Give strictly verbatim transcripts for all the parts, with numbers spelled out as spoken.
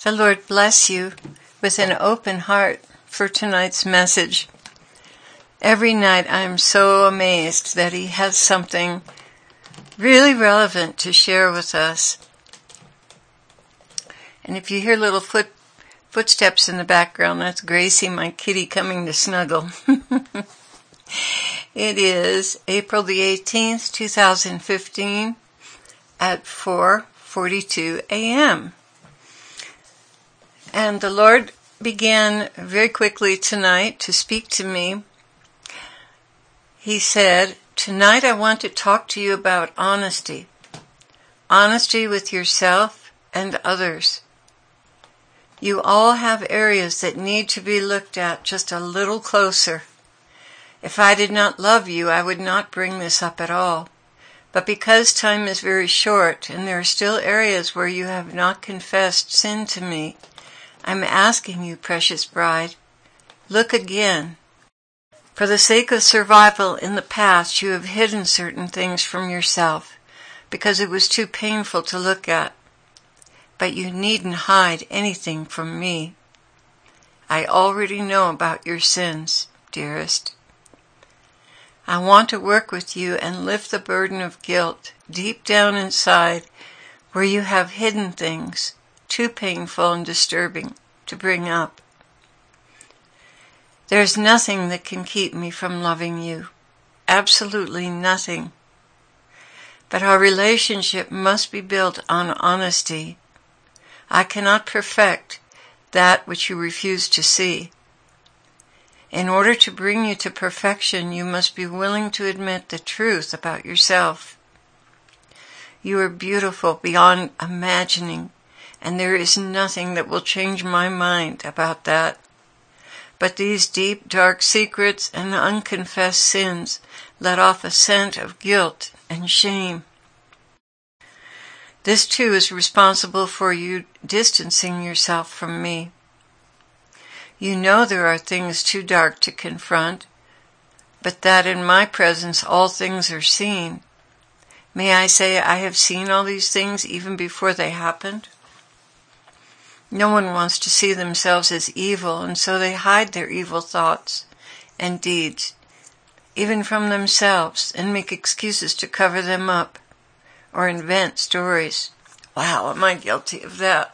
The Lord bless you with an open heart for tonight's message. Every night I'm so amazed that He has something really relevant to share with us. And if you hear little foot footsteps in the background, that's Gracie, my kitty, coming to snuggle. It is April the eighteenth, two thousand fifteen at four forty-two a.m. And the Lord began very quickly tonight to speak to me. He said, "Tonight I want to talk to you about honesty. Honesty with yourself and others. You all have areas that need to be looked at just a little closer. If I did not love you, I would not bring this up at all. But because time is very short and there are still areas where you have not confessed sin to me, I'm asking you, precious bride, look again. For the sake of survival in the past, you have hidden certain things from yourself because it was too painful to look at. But you needn't hide anything from me. I already know about your sins, dearest. I want to work with you and lift the burden of guilt deep down inside where you have hidden things too painful and disturbing to bring up. There's nothing that can keep me from loving you. Absolutely nothing. But our relationship must be built on honesty. I cannot perfect that which you refuse to see. In order to bring you to perfection, you must be willing to admit the truth about yourself. You are beautiful beyond imagining, and there is nothing that will change my mind about that. But these deep, dark secrets and unconfessed sins let off a scent of guilt and shame. This too is responsible for you distancing yourself from me. You know there are things too dark to confront, but that in my presence all things are seen. May I say I have seen all these things even before they happened? No one wants to see themselves as evil, and so they hide their evil thoughts and deeds, even from themselves, and make excuses to cover them up, or invent stories. Wow, am I guilty of that?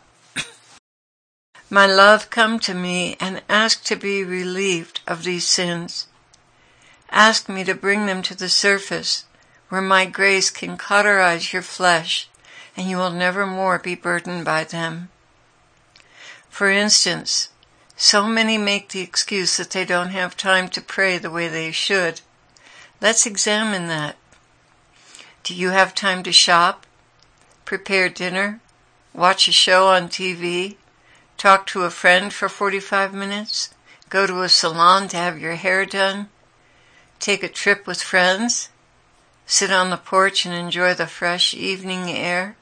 My love, come to me and ask to be relieved of these sins. Ask me to bring them to the surface, where my grace can cauterize your flesh, and you will never more be burdened by them. For instance, so many make the excuse that they don't have time to pray the way they should. Let's examine that. Do you have time to shop, prepare dinner, watch a show on T V, talk to a friend for forty-five minutes, go to a salon to have your hair done, take a trip with friends, sit on the porch and enjoy the fresh evening air?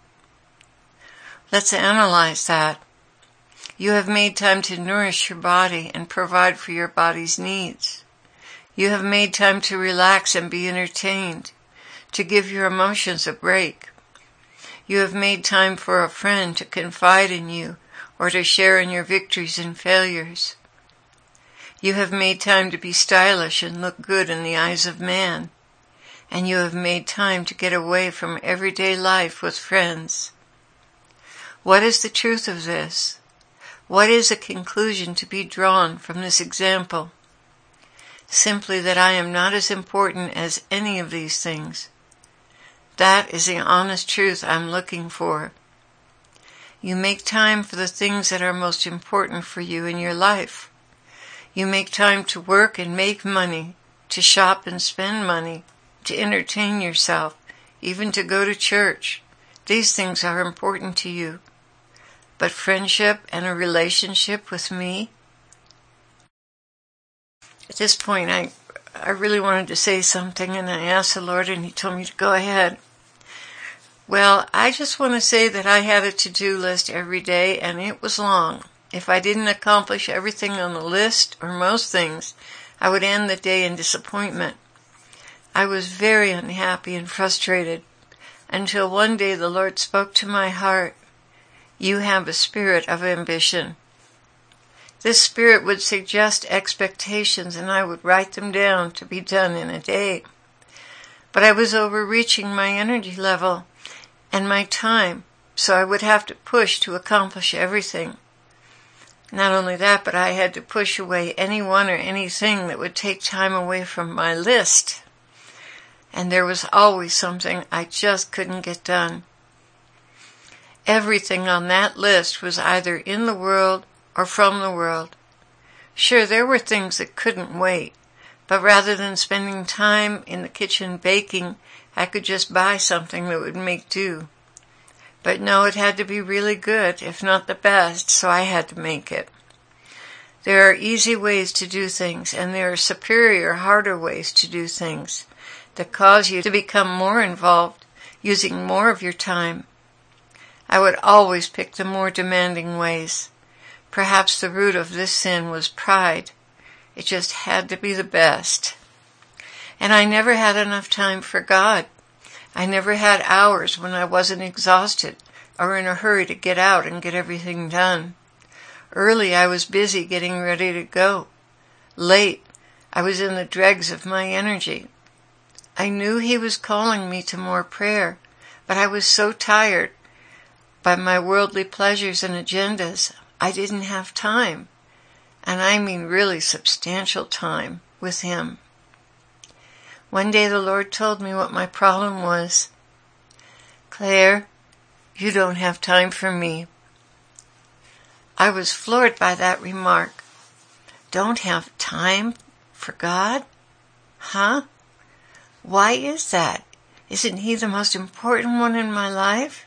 Let's analyze that. You have made time to nourish your body and provide for your body's needs. You have made time to relax and be entertained, to give your emotions a break. You have made time for a friend to confide in you or to share in your victories and failures. You have made time to be stylish and look good in the eyes of man. And you have made time to get away from everyday life with friends. What is the truth of this? What is a conclusion to be drawn from this example? Simply that I am not as important as any of these things. That is the honest truth I'm looking for. You make time for the things that are most important for you in your life. You make time to work and make money, to shop and spend money, to entertain yourself, even to go to church. These things are important to you. But friendship and a relationship with me? At this point, I, I really wanted to say something, and I asked the Lord, and He told me to go ahead. Well, I just want to say that I had a to-do list every day, and it was long. If I didn't accomplish everything on the list, or most things, I would end the day in disappointment. I was very unhappy and frustrated, until one day the Lord spoke to my heart. You have a spirit of ambition. This spirit would suggest expectations, and I would write them down to be done in a day. But I was overreaching my energy level and my time, so I would have to push to accomplish everything. Not only that, but I had to push away anyone or anything that would take time away from my list. And there was always something I just couldn't get done. Everything on that list was either in the world or from the world. Sure, there were things that couldn't wait, but rather than spending time in the kitchen baking, I could just buy something that would make do. But no, it had to be really good, if not the best, so I had to make it. There are easy ways to do things, and there are superior, harder ways to do things that cause you to become more involved, using more of your time. I would always pick the more demanding ways. Perhaps the root of this sin was pride. It just had to be the best. And I never had enough time for God. I never had hours when I wasn't exhausted or in a hurry to get out and get everything done. Early I was busy getting ready to go. Late I was in the dregs of my energy. I knew He was calling me to more prayer, but I was so tired by my worldly pleasures and agendas, I didn't have time, and I mean really substantial time, with Him. One day the Lord told me what my problem was. Claire, you don't have time for me. I was floored by that remark. Don't have time for God? Huh? Why is that? Isn't He the most important one in my life?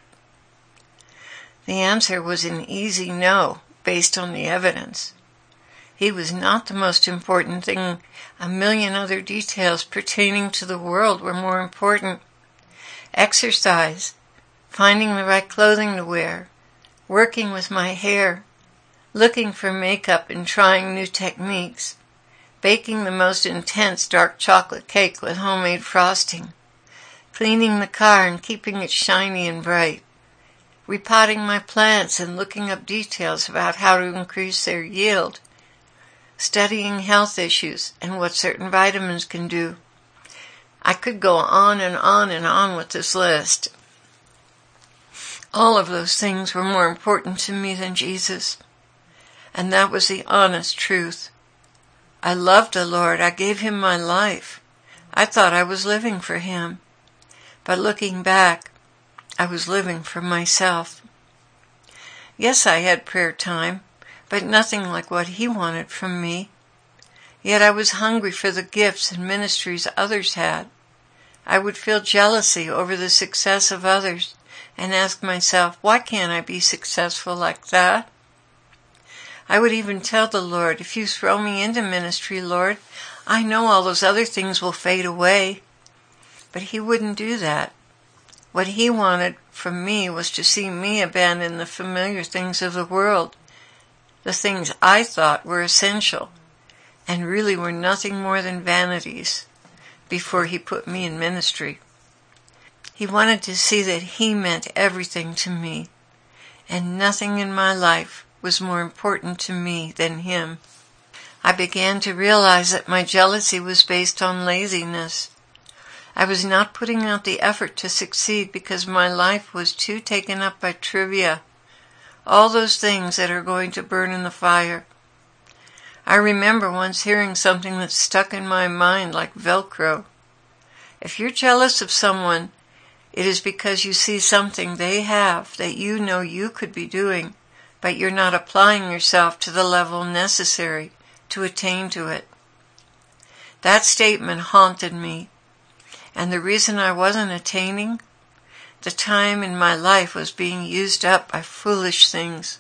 The answer was an easy no, based on the evidence. He was not the most important thing. A million other details pertaining to the world were more important. Exercise, finding the right clothing to wear, working with my hair, looking for makeup and trying new techniques, baking the most intense dark chocolate cake with homemade frosting, cleaning the car and keeping it shiny and bright, repotting my plants and looking up details about how to increase their yield, studying health issues and what certain vitamins can do. I could go on and on and on with this list. All of those things were more important to me than Jesus, and that was the honest truth. I loved the Lord. I gave Him my life. I thought I was living for Him, but looking back, I was living for myself. Yes, I had prayer time, but nothing like what He wanted from me. Yet I was hungry for the gifts and ministries others had. I would feel jealousy over the success of others and ask myself, why can't I be successful like that? I would even tell the Lord, if you throw me into ministry, Lord, I know all those other things will fade away. But He wouldn't do that. What He wanted from me was to see me abandon the familiar things of the world, the things I thought were essential, and really were nothing more than vanities, before He put me in ministry. He wanted to see that He meant everything to me, and nothing in my life was more important to me than Him. I began to realize that my jealousy was based on laziness. I was not putting out the effort to succeed because my life was too taken up by trivia, all those things that are going to burn in the fire. I remember once hearing something that stuck in my mind like Velcro. If you're jealous of someone, it is because you see something they have that you know you could be doing, but you're not applying yourself to the level necessary to attain to it. That statement haunted me. And the reason I wasn't attaining, the time in my life was being used up by foolish things.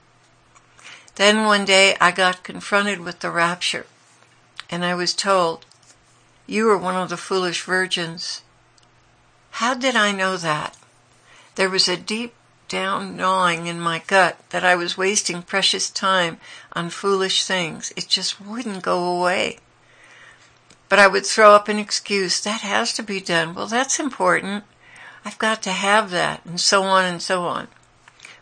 Then one day I got confronted with the rapture, and I was told, you were one of the foolish virgins. How did I know that? There was a deep down gnawing in my gut that I was wasting precious time on foolish things. It just wouldn't go away. But I would throw up an excuse. That has to be done. Well, that's important. I've got to have that, and so on and so on.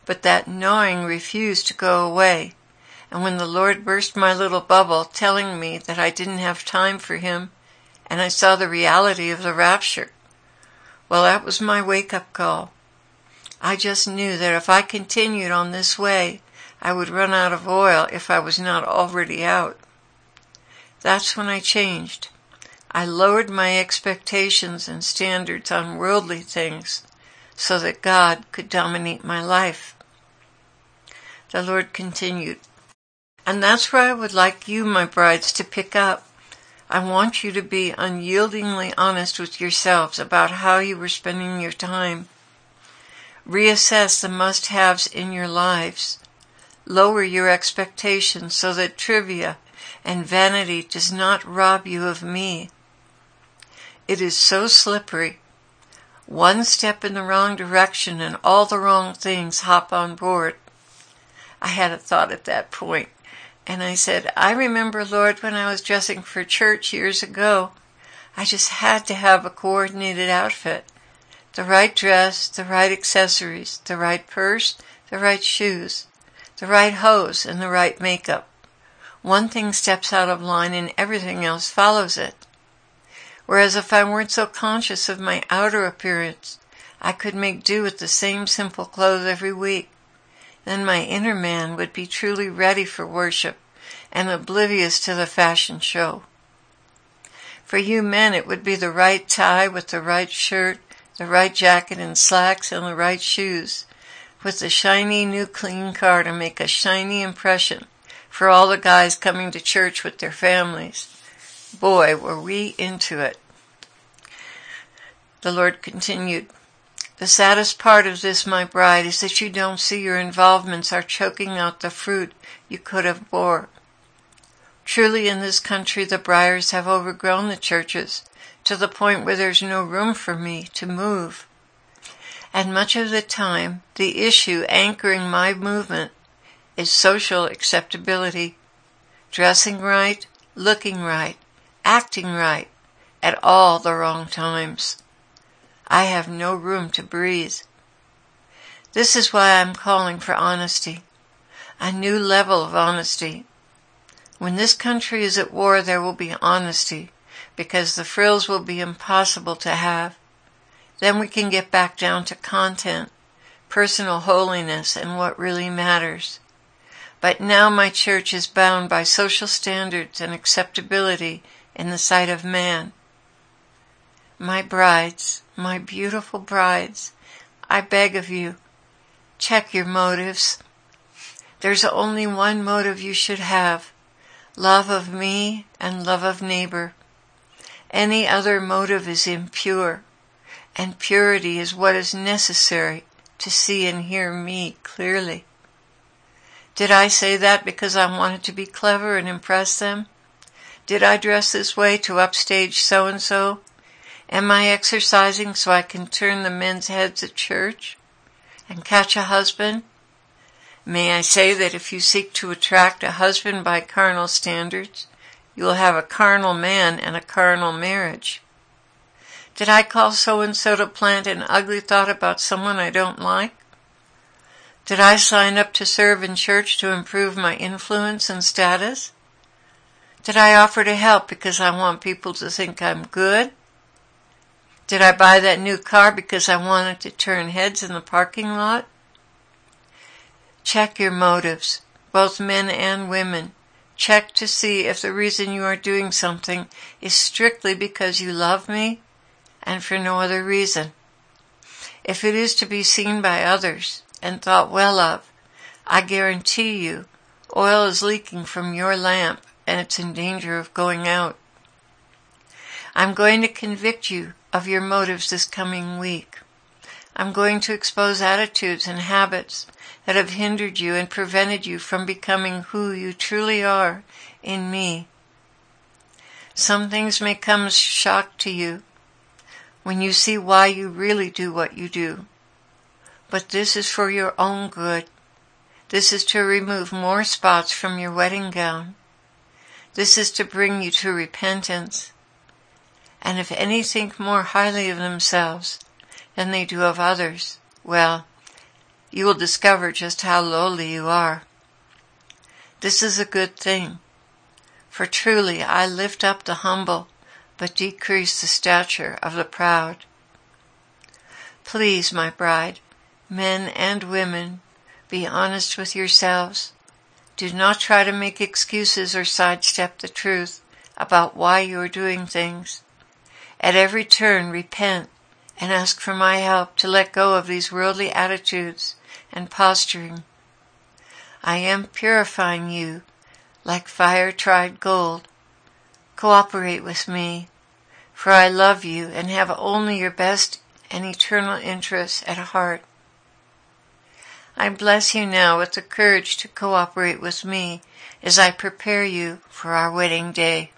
but that knowing refused to go away. And when the Lord burst my little bubble, telling me that I didn't have time for him, and I saw the reality of the rapture, well, that was my wake-up call. I just knew that if I continued on this way, I would run out of oil if I was not already out. That's when I changed. I lowered my expectations and standards on worldly things so that God could dominate my life. The Lord continued, and that's where I would like you, my brides, to pick up. I want you to be unyieldingly honest with yourselves about how you were spending your time. Reassess the must-haves in your lives. Lower your expectations so that trivia and vanity does not rob you of me. It is so slippery. One step in the wrong direction and all the wrong things hop on board. I had a thought at that point, and I said, I remember, Lord, when I was dressing for church years ago, I just had to have a coordinated outfit. The right dress, the right accessories, the right purse, the right shoes, the right hose, and the right makeup. One thing steps out of line and everything else follows it. Whereas if I weren't so conscious of my outer appearance, I could make do with the same simple clothes every week. Then my inner man would be truly ready for worship and oblivious to the fashion show. For you men, it would be the right tie with the right shirt, the right jacket and slacks, and the right shoes, with the shiny new clean car to make a shiny impression for all the guys coming to church with their families. Boy, were we into it. The Lord continued, the saddest part of this, my bride, is that you don't see your involvements are choking out the fruit you could have bore. Truly in this country the briars have overgrown the churches to the point where there's no room for me to move. And much of the time, the issue anchoring my movement is social acceptability, dressing right, looking right, acting right, at all the wrong times. I have no room to breathe. This is why I'm calling for honesty, a new level of honesty. When this country is at war, there will be honesty, because the frills will be impossible to have. Then we can get back down to content, personal holiness, and what really matters. But now my church is bound by social standards and acceptability in the sight of man. My brides, my beautiful brides, I beg of you, check your motives. There's only one motive you should have, love of me and love of neighbor. Any other motive is impure, and purity is what is necessary to see and hear me clearly. Did I say that because I wanted to be clever and impress them? Did I dress this way to upstage so-and-so? Am I exercising so I can turn the men's heads at church and catch a husband? May I say that if you seek to attract a husband by carnal standards, you will have a carnal man and a carnal marriage. Did I call so-and-so to plant an ugly thought about someone I don't like? Did I sign up to serve in church to improve my influence and status? Did I offer to help because I want people to think I'm good? Did I buy that new car because I wanted to turn heads in the parking lot? Check your motives, both men and women. Check to see if the reason you are doing something is strictly because you love me and for no other reason. If it is to be seen by others and thought well of, I guarantee you oil is leaking from your lamp and it's in danger of going out. I'm going to convict you of your motives this coming week. I'm going to expose attitudes and habits that have hindered you and prevented you from becoming who you truly are in me. Some things may come as shock to you when you see why you really do what you do. But this is for your own good. This is to remove more spots from your wedding gown. This is to bring you to repentance. And if any think more highly of themselves than they do of others, well, you will discover just how lowly you are. This is a good thing, for truly I lift up the humble, but decrease the stature of the proud. Please, my bride, men and women, be honest with yourselves. Do not try to make excuses or sidestep the truth about why you are doing things. At every turn, repent and ask for my help to let go of these worldly attitudes and posturing. I am purifying you like fire-tried gold. Cooperate with me, for I love you and have only your best and eternal interests at heart. I bless you now with the courage to cooperate with me as I prepare you for our wedding day.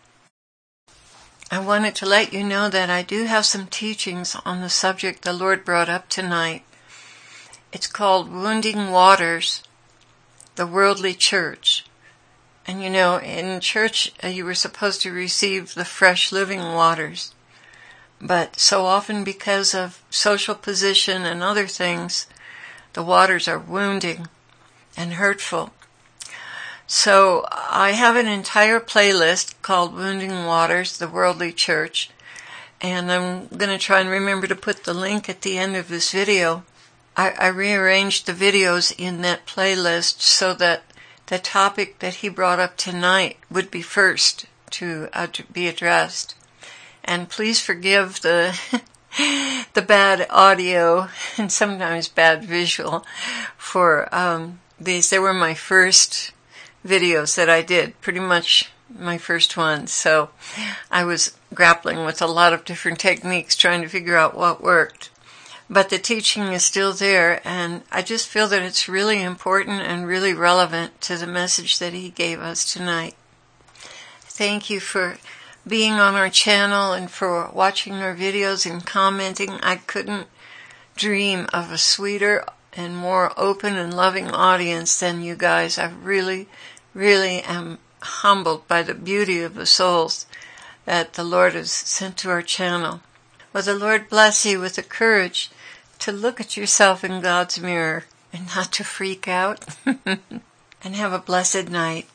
I wanted to let you know that I do have some teachings on the subject the Lord brought up tonight. It's called Wounding Waters, the Worldly Church. And you know, in church uh, you were supposed to receive the fresh living waters. But so often because of social position and other things, the waters are wounding and hurtful. So I have an entire playlist called Wounding Waters, the Worldly Church, and I'm going to try and remember to put the link at the end of this video. I, I rearranged the videos in that playlist so that the topic that he brought up tonight would be first to, uh, to be addressed. And please forgive the the bad audio and sometimes bad visual for um, these. They were my first videos that I did, pretty much my first ones. So I was grappling with a lot of different techniques trying to figure out what worked. But the teaching is still there, and I just feel that it's really important and really relevant to the message that he gave us tonight. Thank you for being on our channel and for watching our videos and commenting. I couldn't dream of a sweeter and more open and loving audience than you guys. I really, really am humbled by the beauty of the souls that the Lord has sent to our channel. Well, the Lord bless you with the courage to look at yourself in God's mirror and not to freak out. And have a blessed night.